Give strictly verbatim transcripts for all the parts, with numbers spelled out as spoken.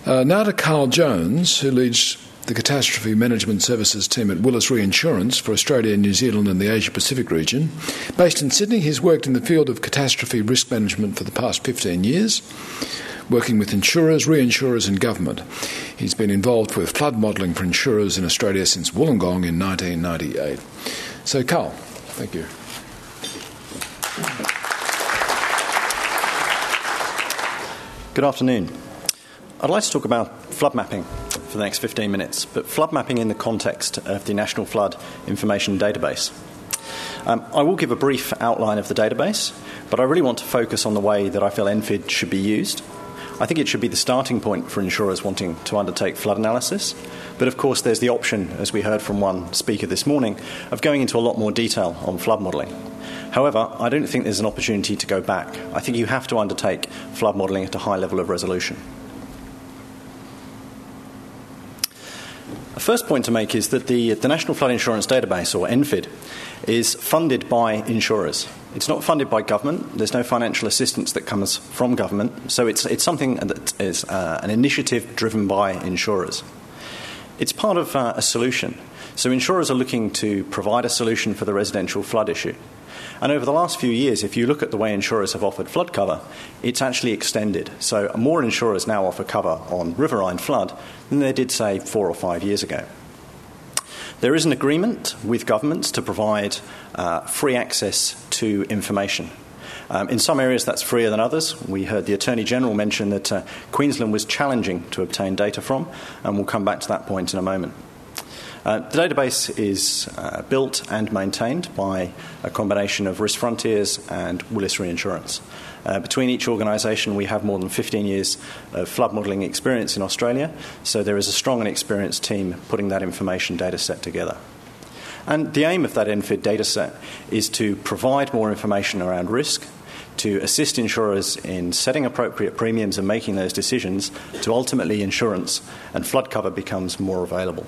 Uh, now to Carl Jones, who leads the Catastrophe Management Services team at Willis Reinsurance for Australia, New Zealand and the Asia-Pacific region. Based in Sydney, he's worked in the field of catastrophe risk management for the past fifteen years, working with insurers, reinsurers and government. He's been involved with flood modelling for insurers in Australia since Wollongong in nineteen ninety-eight. So, Carl, thank you. Good afternoon. I'd like to talk about flood mapping for the next fifteen minutes, but flood mapping in the context of the National Flood Information Database. Um, I will give a brief outline of the database, but I really want to focus on the way that I feel N F I D should be used. I think it should be the starting point for insurers wanting to undertake flood analysis, but of course there's the option, as we heard from one speaker this morning, of going into a lot more detail on flood modelling. However, I don't think there's an opportunity to go back. I think you have to undertake flood modelling at a high level of resolution. The first point to make is that the, the National Flood Insurance Database, or N F I D, is funded by insurers. It's not funded by government. There's no financial assistance that comes from government. So it's, it's something that is uh, an initiative driven by insurers. It's part of uh, a solution. So insurers are looking to provide a solution for the residential flood issue. And over the last few years, if you look at the way insurers have offered flood cover, it's actually extended. So more insurers now offer cover on riverine flood than they did, say, four or five years ago. There is an agreement with governments to provide uh, free access to information. Um, in some areas that's freer than others. We heard the Attorney General mention that uh, Queensland was challenging to obtain data from, and we'll come back to that point in a moment. Uh, the database is uh, built and maintained by a combination of Risk Frontiers and Willis Reinsurance. Uh, between each organisation, we have more than fifteen years of flood modelling experience in Australia, so there is a strong and experienced team putting that information data set together. And the aim of that N F I D data set is to provide more information around risk, to assist insurers in setting appropriate premiums and making those decisions, to ultimately insurance and flood cover becomes more available.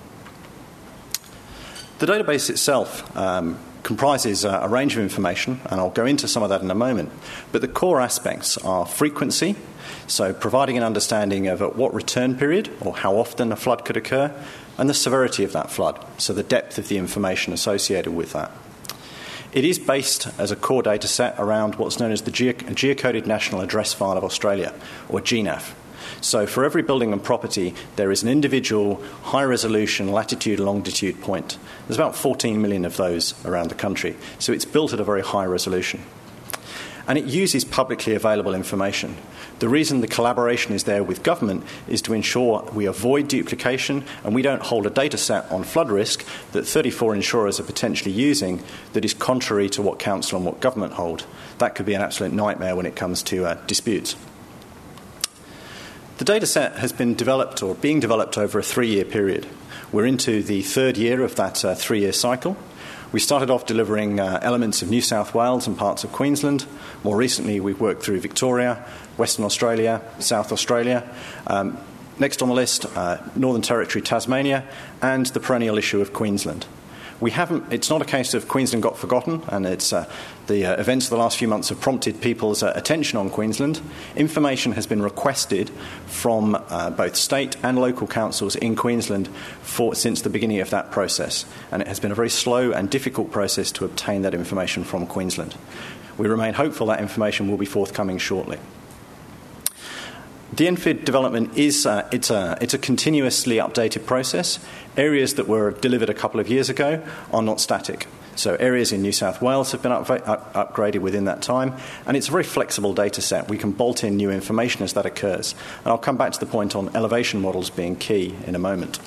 The database itself um, comprises uh, a range of information, and I'll go into some of that in a moment, but the core aspects are frequency, so providing an understanding of at what return period or how often a flood could occur, and the severity of that flood, so the depth of the information associated with that. It is based as a core data set around what's known as the Ge- Geocoded National Address File of Australia, or G N A F. So for every building and property, there is an individual high-resolution latitude and longitude point. There's about fourteen million of those around the country. So it's built at a very high resolution. And it uses publicly available information. The reason the collaboration is there with government is to ensure we avoid duplication and we don't hold a data set on flood risk that thirty-four insurers are potentially using that is contrary to what council and what government hold. That could be an absolute nightmare when it comes to uh, disputes. The data set has been developed or being developed over a three-year period. We're into the third year of that uh, three-year cycle. We started off delivering uh, elements of New South Wales and parts of Queensland. More recently, we've worked through Victoria, Western Australia, South Australia. Um, next on the list, uh, Northern Territory, Tasmania, and the perennial issue of Queensland. We haven't. It's not a case of Queensland got forgotten, and it's uh, the uh, events of the last few months have prompted people's uh, attention on Queensland. Information has been requested from uh, both state and local councils in Queensland for since the beginning of that process, and it has been a very slow and difficult process to obtain that information from Queensland. We remain hopeful that information will be forthcoming shortly. The N F I D development is uh, it's a it's a continuously updated process. Areas that were delivered a couple of years ago are not static. So areas in New South Wales have been up, up, upgraded within that time, and it's a very flexible data set. We can bolt in new information as that occurs. And I'll come back to the point on elevation models being key in a moment.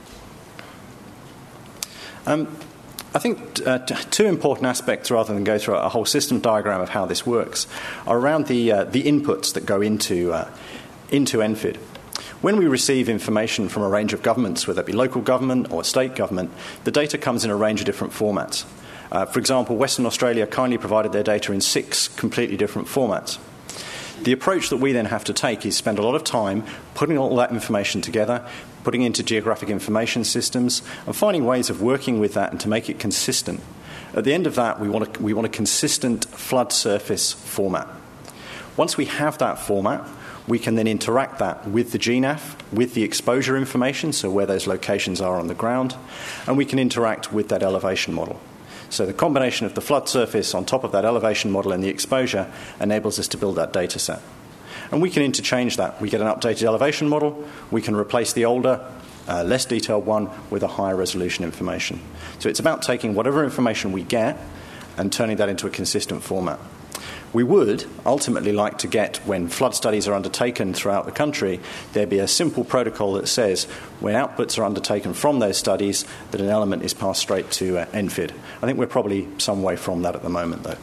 Um, I think uh, t- two important aspects, rather than go through a whole system diagram of how this works, are around the uh, the inputs that go into uh, into N F I D. When we receive information from a range of governments, whether it be local government or state government, the data comes in a range of different formats. Uh, for example, Western Australia kindly provided their data in six completely different formats. The approach that we then have to take is spend a lot of time putting all that information together, putting into geographic information systems, and finding ways of working with that and to make it consistent. At the end of that, we want a, we want a consistent flood surface format. Once we have that format, We can then interact that with the G N A F, with the exposure information, so where those locations are on the ground, and we can interact with that elevation model. So the combination of the flood surface on top of that elevation model and the exposure enables us to build that data set. And we can interchange that. We get an updated elevation model. We can replace the older, uh, less detailed one with a higher resolution information. So it's about taking whatever information we get and turning that into a consistent format. We would ultimately like to get, when flood studies are undertaken throughout the country, there be a simple protocol that says when outputs are undertaken from those studies that an element is passed straight to uh, N F I D. I think we're probably some way from that at the moment, though.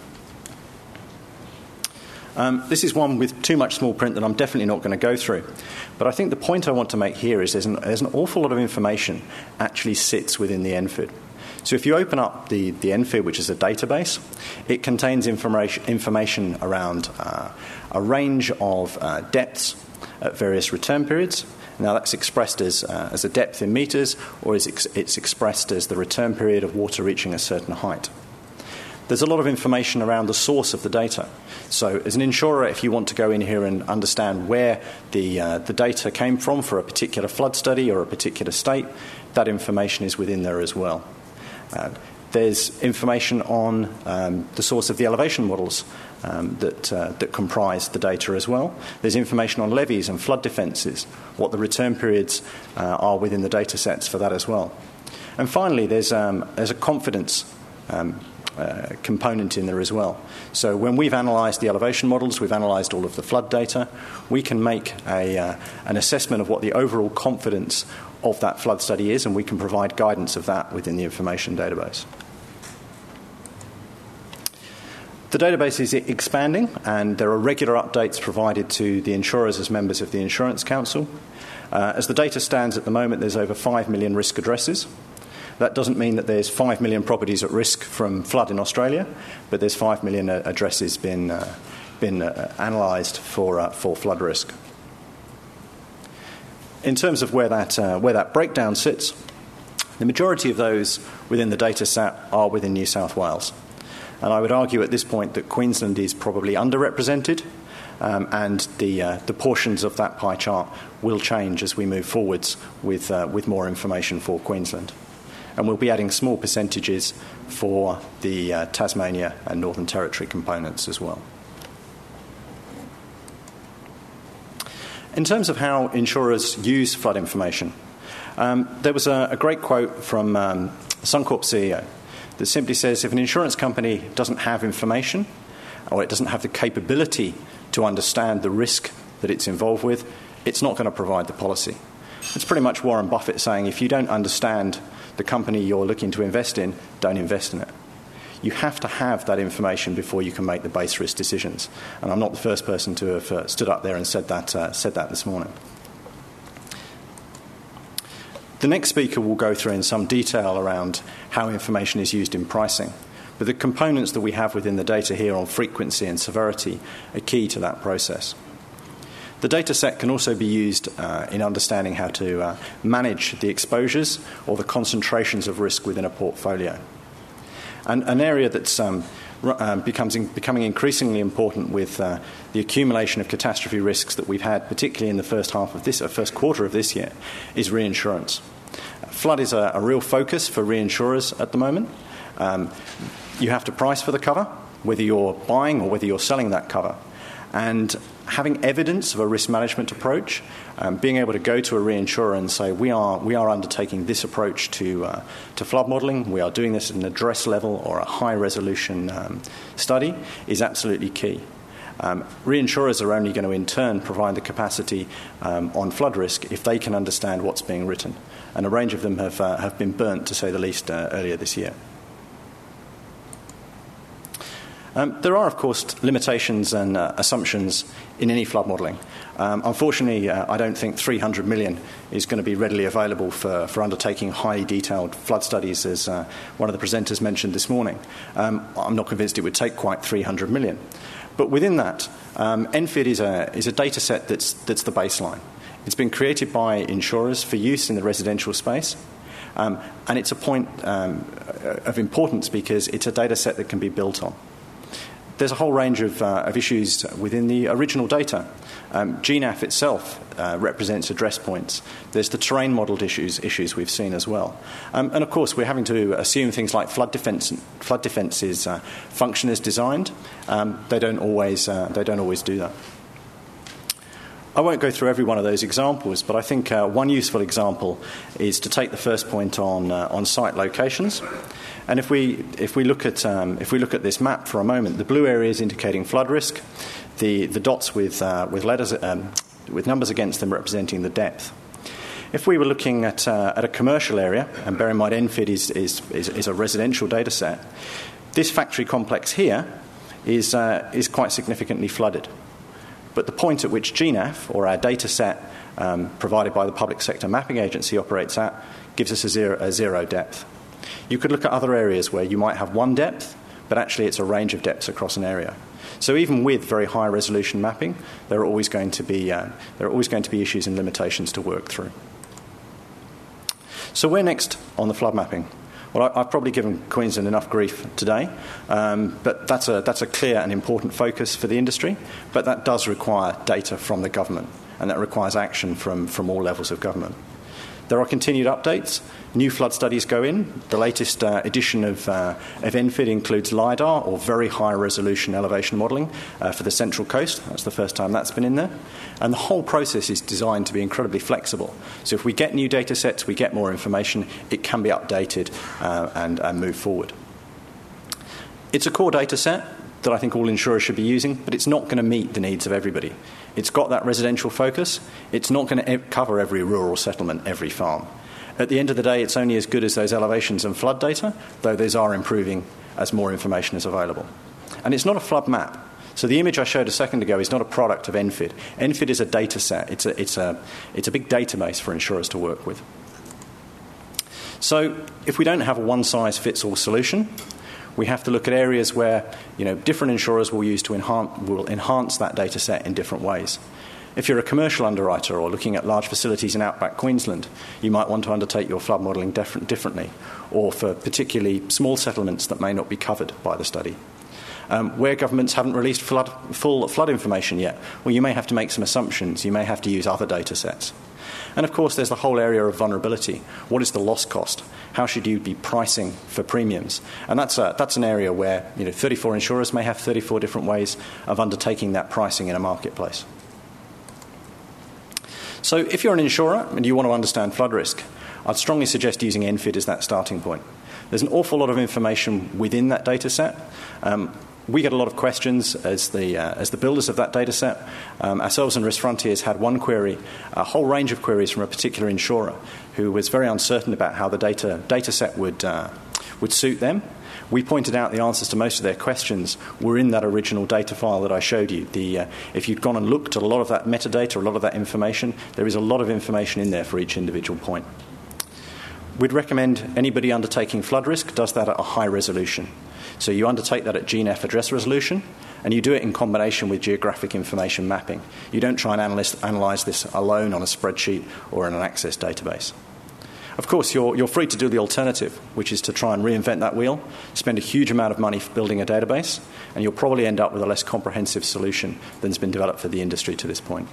Um, this is one with too much small print that I'm definitely not going to go through. But I think the point I want to make here is there's an, there's an awful lot of information actually sits within the N F I D. So if you open up the, the N F I D, which is a database, it contains information, information around uh, a range of uh, depths at various return periods. Now that's expressed as, uh, as a depth in metres, or is ex- it's expressed as the return period of water reaching a certain height. There's a lot of information around the source of the data. So as an insurer, if you want to go in here and understand where the, uh, the data came from for a particular flood study or a particular state, that information is within there as well. Uh, there's information on um, the source of the elevation models um, that, uh, that comprise the data as well. There's information on levees and flood defences, what the return periods uh, are within the data sets for that as well. And finally, there's, um, there's a confidence um, uh, component in there as well. So when we've analysed the elevation models, we've analysed all of the flood data, we can make a, uh, an assessment of what the overall confidence of that flood study is, and we can provide guidance of that within the information database. The database is expanding, and there are regular updates provided to the insurers as members of the Insurance Council. Uh, as the data stands at the moment, there's over five million risk addresses. That doesn't mean that there's five million properties at risk from flood in Australia, but there's five million uh, addresses been, uh, been uh, analysed for, uh, for flood risk. In terms of where that, uh, where that breakdown sits, the majority of those within the data set are within New South Wales. And I would argue at this point that Queensland is probably underrepresented, um, and the, uh, the portions of that pie chart will change as we move forwards with, uh, with more information for Queensland. And we'll be adding small percentages for the uh, Tasmania and Northern Territory components as well. In terms of how insurers use flood information, um, there was a, a great quote from um, Suncorp C E O that simply says if an insurance company doesn't have information or it doesn't have the capability to understand the risk that it's involved with, it's not going to provide the policy. It's pretty much Warren Buffett saying if you don't understand the company you're looking to invest in, don't invest in it. You have to have that information before you can make the base risk decisions. And I'm not the first person to have uh, stood up there and said that, uh, said that this morning. The next speaker will go through in some detail around how information is used in pricing. But the components that we have within the data here on frequency and severity are key to that process. The data set can also be used uh, in understanding how to uh, manage the exposures or the concentrations of risk within a portfolio. And an area that's um, um, becomes in, becoming increasingly important with uh, the accumulation of catastrophe risks that we've had, particularly in the first half of this, uh, first quarter of this year, is reinsurance. Flood is a, a real focus for reinsurers at the moment. Um, you have to price for the cover, whether you're buying or whether you're selling that cover. And having evidence of a risk management approach, um, being able to go to a reinsurer and say, we are we are undertaking this approach to uh, to flood modelling, we are doing this at an address level or a high resolution um, study, is absolutely key. Um, reinsurers are only going to in turn provide the capacity um, on flood risk if they can understand what's being written. And a range of them have, uh, have been burnt, to say the least, uh, earlier this year. Um, there are, of course, limitations and uh, assumptions in any flood modelling. Um, unfortunately, uh, I don't think three hundred million is going to be readily available for, for undertaking highly detailed flood studies, as uh, one of the presenters mentioned this morning. Um, I'm not convinced it would take quite three hundred million. But within that, um, N F I D is a, is a data set that's, that's the baseline. It's been created by insurers for use in the residential space. Um, and it's a point um, of importance because it's a data set that can be built on. There's a whole range of, uh, of issues within the original data. Um, G N A F itself uh, represents address points. There's the terrain modelled issues issues we've seen as well. Um, and of course, we're having to assume things like flood defence flood defences uh, function as designed. Um, they don't always uh, they don't always do that. I won't go through every one of those examples, but I think uh, one useful example is to take the first point on uh, on site locations. And if we if we look at um, if we look at this map for a moment, the blue area is indicating flood risk, the the dots with uh, with letters um, with numbers against them representing the depth. If we were looking at uh, at a commercial area, and bear in mind N F I D is is, is, is a residential data set, this factory complex here is uh, is quite significantly flooded. But the point at which G N A F, or our data set um, provided by the Public Sector Mapping Agency, operates at, gives us a zero, a zero depth. You could look at other areas where you might have one depth, but actually it's a range of depths across an area. So even with very high resolution mapping, there are always going to be uh, there are always going to be issues and limitations to work through. So where next on the flood mapping? Well, I've probably given Queensland enough grief today, um, but that's a, that's a clear and important focus for the industry, but that does require data from the government, and that requires action from, from all levels of government. There are continued updates. New flood studies go in. The latest uh, edition of, uh, of N F I D includes LiDAR, or very high-resolution elevation modelling, uh, for the Central Coast. That's the first time that's been in there. And the whole process is designed to be incredibly flexible. So if we get new data sets, we get more information, it can be updated uh, and, and move forward. It's a core data set that I think all insurers should be using, but it's not going to meet the needs of everybody. It's got that residential focus. It's not going to cover every rural settlement, every farm. At the end of the day, it's only as good as those elevations and flood data, though those are improving as more information is available. And it's not a flood map. So the image I showed a second ago is not a product of N F I D. N F I D is a data set. It's a, it's a, it's a big database for insurers to work with. So if we don't have a one-size-fits-all solution, we have to look at areas where, you know, different insurers will use to enhance, will enhance that data set in different ways. If you're a commercial underwriter or looking at large facilities in outback Queensland, you might want to undertake your flood modelling different, differently, or for particularly small settlements that may not be covered by the study. Um, where governments haven't released flood, full flood information yet, well, you may have to make some assumptions. You may have to use other data sets. And, of course, there's the whole area of vulnerability. What is the loss cost? How should you be pricing for premiums? And that's, a, that's an area where, you know, thirty-four insurers may have thirty-four different ways of undertaking that pricing in a marketplace. So if you're an insurer and you want to understand flood risk, I'd strongly suggest using N F I D as that starting point. There's an awful lot of information within that data set. Um, We get a lot of questions as the uh, as the builders of that data set. Um, ourselves and Risk Frontiers had one query, a whole range of queries from a particular insurer who was very uncertain about how the data data set would uh, would suit them. We pointed out the answers to most of their questions were in that original data file that I showed you. The, uh, if you'd gone and looked at a lot of that metadata, a lot of that information, there is a lot of information in there for each individual point. We'd recommend anybody undertaking flood risk does that at a high resolution. So you undertake that at G N A F address resolution, and you do it in combination with geographic information mapping. You don't try and analyse, analyse this alone on a spreadsheet or in an Access database. Of course, you're, you're free to do the alternative, which is to try and reinvent that wheel, spend a huge amount of money building a database, and you'll probably end up with a less comprehensive solution than's been developed for the industry to this point.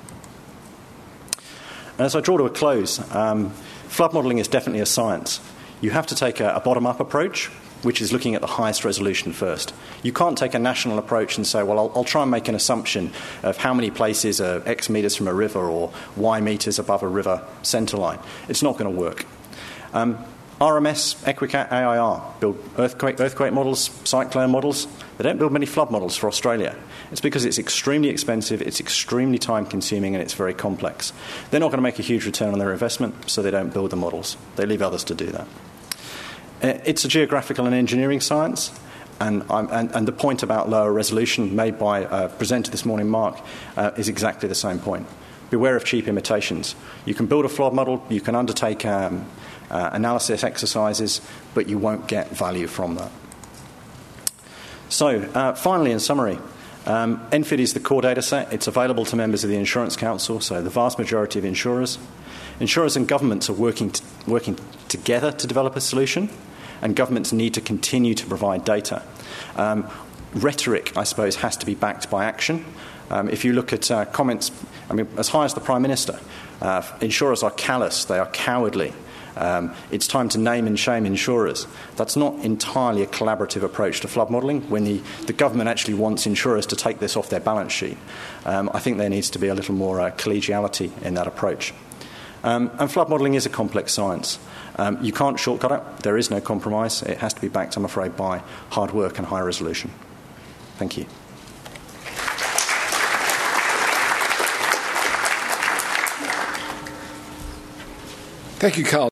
And as I draw to a close, um, flood modelling is definitely a science. You have to take a, a bottom-up approach, which is looking at the highest resolution first. You can't take a national approach and say, well, I'll, I'll try and make an assumption of how many places are X metres from a river or Y metres above a river centre line. It's not going to work. Um, R M S, EquiCat, A I R build earthquake, earthquake models, cyclone models. They don't build many flood models for Australia. It's because it's extremely expensive, it's extremely time-consuming, and it's very complex. They're not going to make a huge return on their investment, so they don't build the models. They leave others to do that. It's a geographical and engineering science, and, and, and the point about lower resolution made by uh, presenter this morning, Mark, uh, is exactly the same point. Beware of cheap imitations. You can build a flood model, you can undertake um, uh, analysis exercises, but you won't get value from that. So, uh, finally, in summary, um, N F I D is the core data set. It's available to members of the Insurance Council, so the vast majority of insurers. Insurers and governments are working, t- working together to develop a solution, and governments need to continue to provide data. Um, rhetoric, I suppose, has to be backed by action. Um, if you look at uh, comments, I mean, as high as the Prime Minister, uh, insurers are callous, they are cowardly. Um, it's time to name and shame insurers. That's not entirely a collaborative approach to flood modelling when the, the government actually wants insurers to take this off their balance sheet. Um, I think there needs to be a little more uh, collegiality in that approach. Um, and flood modelling is a complex science. Um, you can't shortcut it. There is no compromise. It has to be backed, I'm afraid, by hard work and high resolution. Thank you. Thank you, Carl.